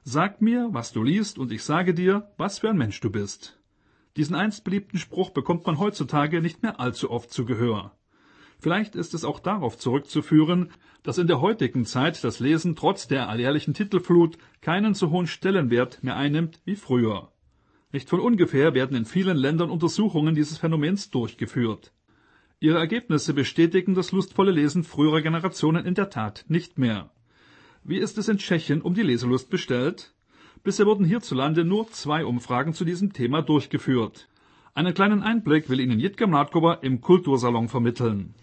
Sag mir, was du liest, und ich sage dir, was für ein Mensch du bist. Diesen einst beliebten Spruch bekommt man heutzutage nicht mehr allzu oft zu Gehör. Vielleicht ist es auch darauf zurückzuführen, dass in der heutigen Zeit das Lesen trotz der alljährlichen Titelflut keinen so hohen Stellenwert mehr einnimmt wie früher. Nicht von ungefähr werden in vielen Ländern Untersuchungen dieses Phänomens durchgeführt. Ihre Ergebnisse bestätigen das lustvolle Lesen früherer Generationen in der Tat nicht mehr. Wie ist es in Tschechien um die Leselust bestellt? Bisher wurden hierzulande nur 2 Umfragen zu diesem Thema durchgeführt. Einen kleinen Einblick will Ihnen Jitka Mládková im Kultursalon vermitteln.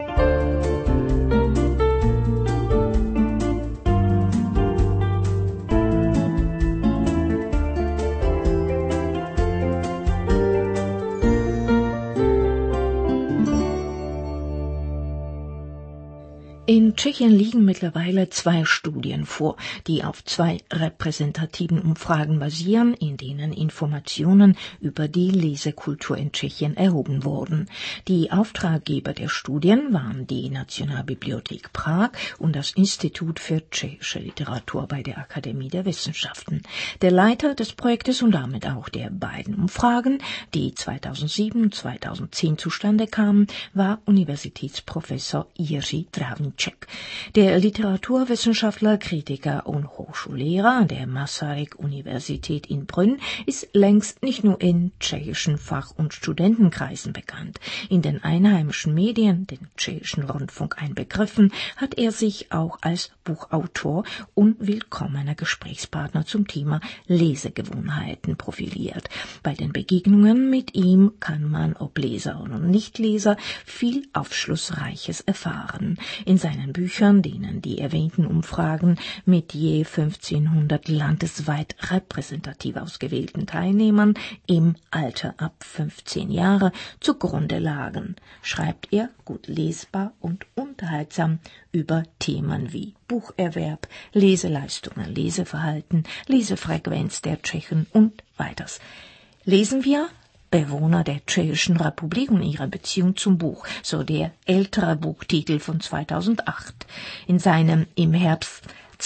In Tschechien liegen mittlerweile 2 Studien vor, die auf 2 repräsentativen Umfragen basieren, in denen Informationen über die Lesekultur in Tschechien erhoben wurden. Die Auftraggeber der Studien waren die Nationalbibliothek Prag und das Institut für tschechische Literatur bei der Akademie der Wissenschaften. Der Leiter des Projektes und damit auch der beiden Umfragen, die 2007 und 2010 zustande kamen, war Universitätsprofessor Jiří Travníček. Der Literaturwissenschaftler, Kritiker und Hochschullehrer an der Masaryk-Universität in Brünn ist längst nicht nur in tschechischen Fach- und Studentenkreisen bekannt. In den einheimischen Medien, den tschechischen Rundfunk einbegriffen, hat er sich auch als Buchautor und willkommener Gesprächspartner zum Thema Lesegewohnheiten profiliert. Bei den Begegnungen mit ihm kann man, ob Leser oder Nichtleser, viel Aufschlussreiches erfahren. In seinen Büchern, denen die erwähnten Umfragen mit je 1500 landesweit repräsentativ ausgewählten Teilnehmern im Alter ab 15 Jahre zugrunde lagen, schreibt er gut lesbar und unterhaltsam über Themen wie Bucherwerb, Leseleistungen, Leseverhalten, Lesefrequenz der Tschechen und weiters. Lesen wir Bewohner der Tschechischen Republik und ihre Beziehung zum Buch, so der ältere Buchtitel von 2008. In seinem im Herbst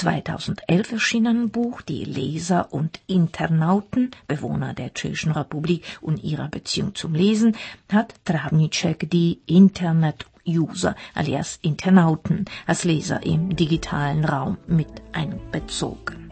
2011 erschienenen Buch Die Leser und Internauten, Bewohner der Tschechischen Republik und ihrer Beziehung zum Lesen, hat Travníček die Internet-User, alias Internauten, als Leser im digitalen Raum mit einbezogen.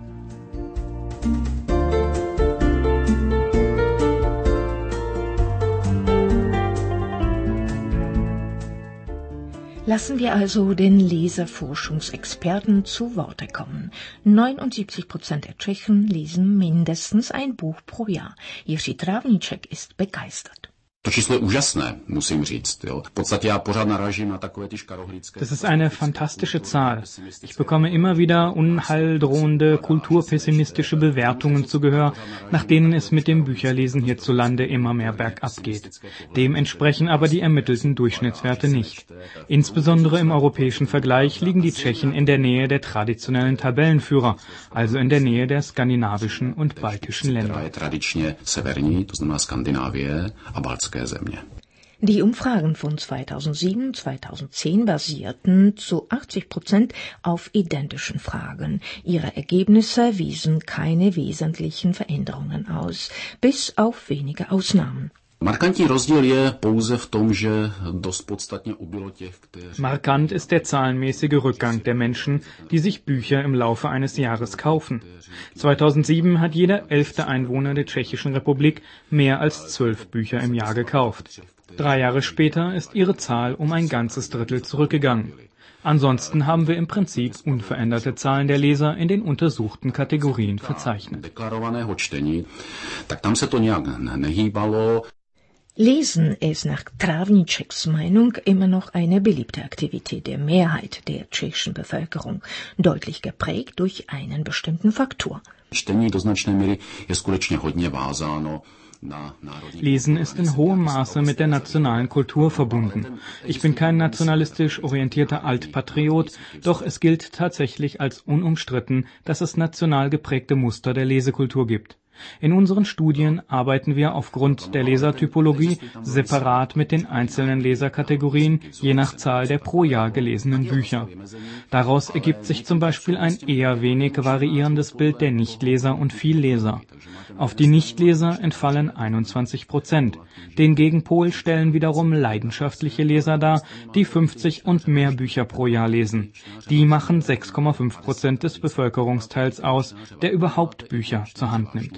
Lassen wir also den Leseforschungsexperten zu Worte kommen. 79% der Tschechen lesen mindestens ein Buch pro Jahr. Jiří Travníček ist begeistert. To číslo je úžasné, musím říct. Jo. V podstatě já pořád narážím na takové ty škarohlídské... Das ist eine fantastische Zahl. Ich bekomme immer wieder unheildrohende, kulturpessimistische Bewertungen zu Gehör, nach denen es mit dem Bücherlesen hierzulande immer mehr bergab geht. Dem entsprechen aber die ermittelten Durchschnittswerte nicht. Insbesondere im europäischen Vergleich liegen die Tschechen in der Nähe der traditionellen Tabellenführer, also in der Nähe der skandinavischen und baltischen Länder. Tradičně severní, to znamená Skandinávie a baltské země. Die Umfragen von 2007 und 2010 basierten zu 80% auf identischen Fragen. Ihre Ergebnisse wiesen keine wesentlichen Veränderungen aus, bis auf wenige Ausnahmen. Markantní rozdíl je pouze v tom, že dost podstatně ubylo těch, kteří... Markant ist der zahlenmäßige Rückgang der Menschen, die sich Bücher im Laufe eines Jahres kaufen. 2007 hat jeder 11. Einwohner der Tschechischen Republik mehr als 12 Bücher im Jahr gekauft. 3 Jahre später ist ihre Zahl um ein ganzes Drittel zurückgegangen. Ansonsten haben wir im Prinzip unveränderte Zahlen der Leser in den untersuchten Kategorien verzeichnet. Lesen ist nach Travníčeks Meinung immer noch eine beliebte Aktivität der Mehrheit der tschechischen Bevölkerung, deutlich geprägt durch einen bestimmten Faktor. Lesen ist in hohem Maße mit der nationalen Kultur verbunden. Ich bin kein nationalistisch orientierter Altpatriot, doch es gilt tatsächlich als unumstritten, dass es national geprägte Muster der Lesekultur gibt. In unseren Studien arbeiten wir aufgrund der Lesertypologie separat mit den einzelnen Leserkategorien je nach Zahl der pro Jahr gelesenen Bücher. Daraus ergibt sich zum Beispiel ein eher wenig variierendes Bild der Nichtleser und Vielleser. Auf die Nichtleser entfallen 21%. Den Gegenpol stellen wiederum leidenschaftliche Leser dar, die 50 und mehr Bücher pro Jahr lesen. Die machen 6,5% des Bevölkerungsteils aus, der überhaupt Bücher zur Hand nimmt.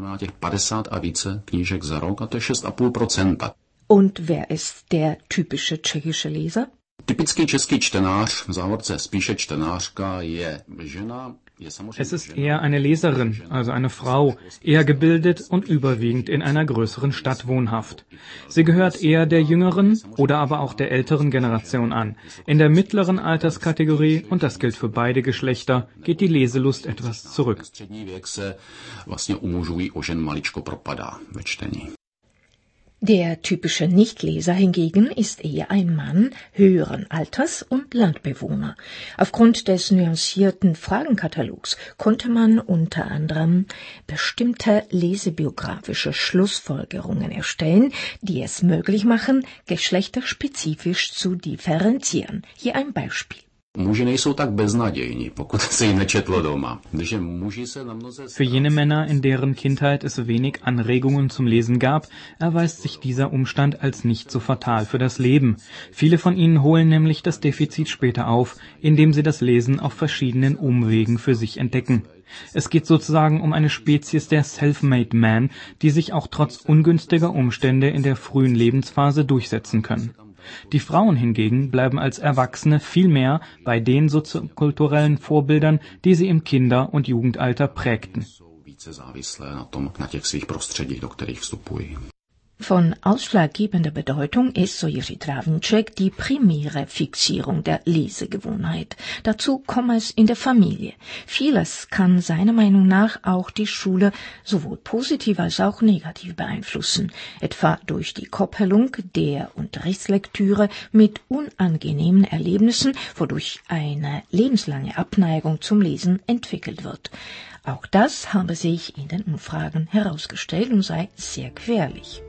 Und wer ist der typische tschechische Leser? Typický český čtenář, v závorce spíše čtenářka, je žena. Es ist eher eine Leserin, also eine Frau, eher gebildet und überwiegend in einer größeren Stadt wohnhaft. Sie gehört eher der jüngeren oder aber auch der älteren Generation an. In der mittleren Alterskategorie, und das gilt für beide Geschlechter, geht die Leselust etwas zurück. Der typische Nichtleser hingegen ist eher ein Mann höheren Alters und Landbewohner. Aufgrund des nuancierten Fragenkatalogs konnte man unter anderem bestimmte lesebiografische Schlussfolgerungen erstellen, die es möglich machen, geschlechterspezifisch zu differenzieren. Hier ein Beispiel. Für jene Männer, in deren Kindheit es wenig Anregungen zum Lesen gab, erweist sich dieser Umstand als nicht so fatal für das Leben. Viele von ihnen holen nämlich das Defizit später auf, indem sie das Lesen auf verschiedenen Umwegen für sich entdecken. Es geht sozusagen um eine Spezies der Self-Made Man, die sich auch trotz ungünstiger Umstände in der frühen Lebensphase durchsetzen können. Die Frauen hingegen bleiben als Erwachsene viel mehr bei den soziokulturellen Vorbildern, die sie im Kinder- und Jugendalter prägten. Von ausschlaggebender Bedeutung ist, so Jiří Travníček, die primäre Fixierung der Lesegewohnheit. Dazu komme es in der Familie. Vieles kann seiner Meinung nach auch die Schule sowohl positiv als auch negativ beeinflussen, etwa durch die Koppelung der Unterrichtslektüre mit unangenehmen Erlebnissen, wodurch eine lebenslange Abneigung zum Lesen entwickelt wird. Auch das habe sich in den Umfragen herausgestellt und sei sehr gefährlich.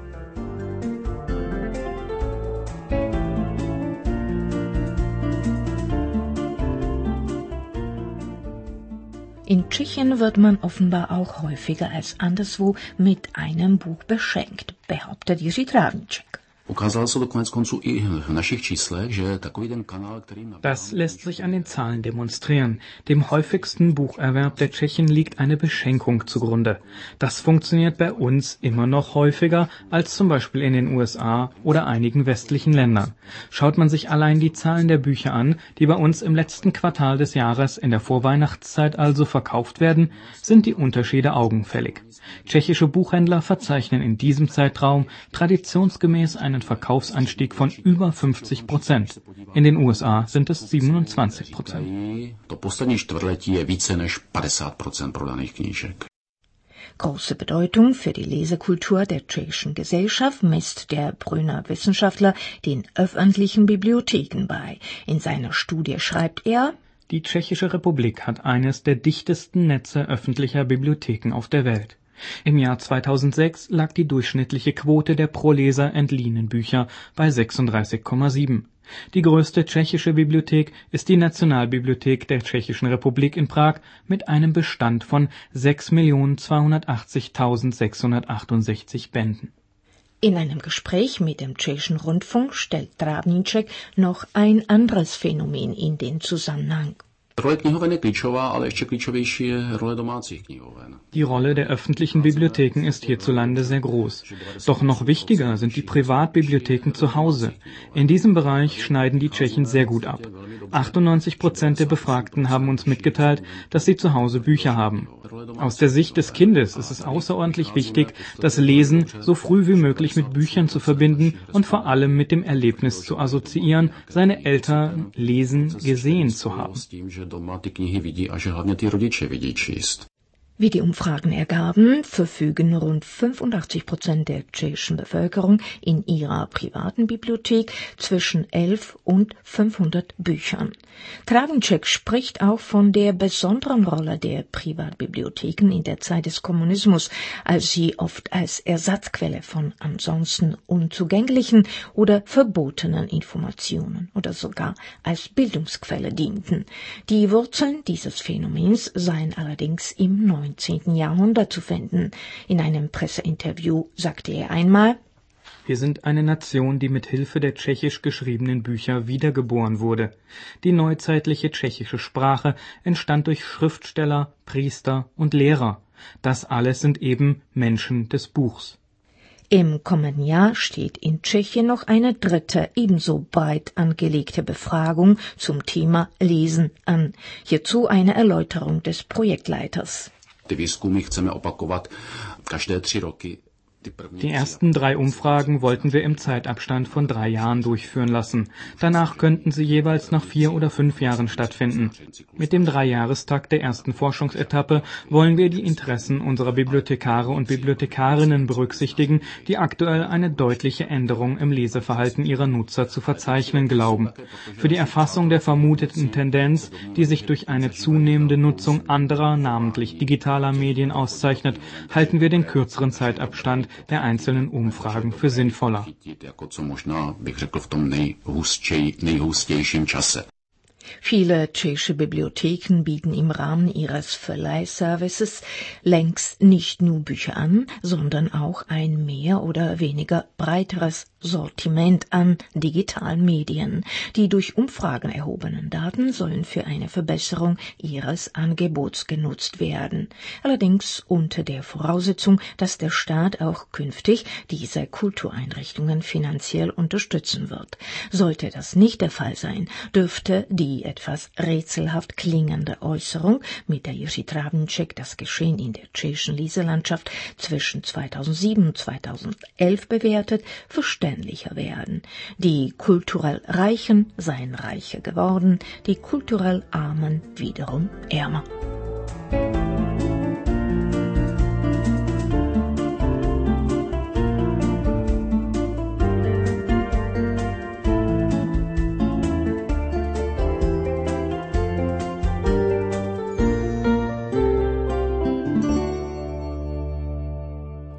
In Tschechien wird man offenbar auch häufiger als anderswo mit einem Buch beschenkt, behauptet Jiří Travníček. Das lässt sich an den Zahlen demonstrieren. Dem häufigsten Bucherwerb der Tschechen liegt eine Beschenkung zugrunde. Das funktioniert bei uns immer noch häufiger als zum Beispiel in den USA oder einigen westlichen Ländern. Schaut man sich allein die Zahlen der Bücher an, die bei uns im letzten Quartal des Jahres, in der Vorweihnachtszeit also, verkauft werden, sind die Unterschiede augenfällig. Tschechische Buchhändler verzeichnen in diesem Zeitraum traditionsgemäß einen Verkaufsanstieg von über 50%. In den USA sind es 27%. Große Bedeutung für die Lesekultur der tschechischen Gesellschaft misst der Brünner Wissenschaftler den öffentlichen Bibliotheken bei. In seiner Studie schreibt er: Die Tschechische Republik hat eines der dichtesten Netze öffentlicher Bibliotheken auf der Welt. Im Jahr 2006 lag die durchschnittliche Quote der pro Leser entliehenen Bücher bei 36,7. Die größte tschechische Bibliothek ist die Nationalbibliothek der Tschechischen Republik in Prag mit einem Bestand von 6.280.668 Bänden. In einem Gespräch mit dem tschechischen Rundfunk stellt Travníček noch ein anderes Phänomen in den Zusammenhang. Die Rolle der öffentlichen Bibliotheken ist hierzulande sehr groß. Doch noch wichtiger sind die Privatbibliotheken zu Hause. In diesem Bereich schneiden die Tschechen sehr gut ab. 98% der Befragten haben uns mitgeteilt, dass sie zu Hause Bücher haben. Aus der Sicht des Kindes ist es außerordentlich wichtig, das Lesen so früh wie möglich mit Büchern zu verbinden und vor allem mit dem Erlebnis zu assoziieren, seine Eltern lesen gesehen zu haben. Wie die Umfragen ergaben, verfügen rund 85% der tschechischen Bevölkerung in ihrer privaten Bibliothek zwischen 11 und 500 Büchern. Travníček spricht auch von der besonderen Rolle der Privatbibliotheken in der Zeit des Kommunismus, als sie oft als Ersatzquelle von ansonsten unzugänglichen oder verbotenen Informationen oder sogar als Bildungsquelle dienten. Die Wurzeln dieses Phänomens seien allerdings im 19. Jahrhundert zu finden. In einem Presseinterview sagte er einmal: Wir sind eine Nation, die mit Hilfe der tschechisch geschriebenen Bücher wiedergeboren wurde. Die neuzeitliche tschechische Sprache entstand durch Schriftsteller, Priester und Lehrer. Das alles sind eben Menschen des Buchs. Im kommenden Jahr steht in Tschechien noch eine dritte, ebenso breit angelegte Befragung zum Thema Lesen an. Hierzu eine Erläuterung des Projektleiters. Ty výzkumy chceme opakovat každé 3 roky. Die ersten 3 Umfragen wollten wir im Zeitabstand von 3 Jahren durchführen lassen. Danach könnten sie jeweils nach 4 oder 5 Jahren stattfinden. Mit dem 3-Jahrestakt der ersten Forschungsetappe wollen wir die Interessen unserer Bibliothekare und Bibliothekarinnen berücksichtigen, die aktuell eine deutliche Änderung im Leseverhalten ihrer Nutzer zu verzeichnen glauben. Für die Erfassung der vermuteten Tendenz, die sich durch eine zunehmende Nutzung anderer, namentlich digitaler Medien auszeichnet, halten wir den kürzeren Zeitabstand der einzelnen Umfragen für sinnvoller. Viele tschechische Bibliotheken bieten im Rahmen ihres Verleihservices längst nicht nur Bücher an, sondern auch ein mehr oder weniger breiteres Sortiment an digitalen Medien. Die durch Umfragen erhobenen Daten sollen für eine Verbesserung ihres Angebots genutzt werden. Allerdings unter der Voraussetzung, dass der Staat auch künftig diese Kultureinrichtungen finanziell unterstützen wird. Sollte das nicht der Fall sein, dürfte die etwas rätselhaft klingende Äußerung, mit der Jiří Travníček das Geschehen in der tschechischen Leselandschaft zwischen 2007 und 2011 bewertet, verständlicher werden. Die kulturell Reichen seien reicher geworden, die kulturell Armen wiederum ärmer.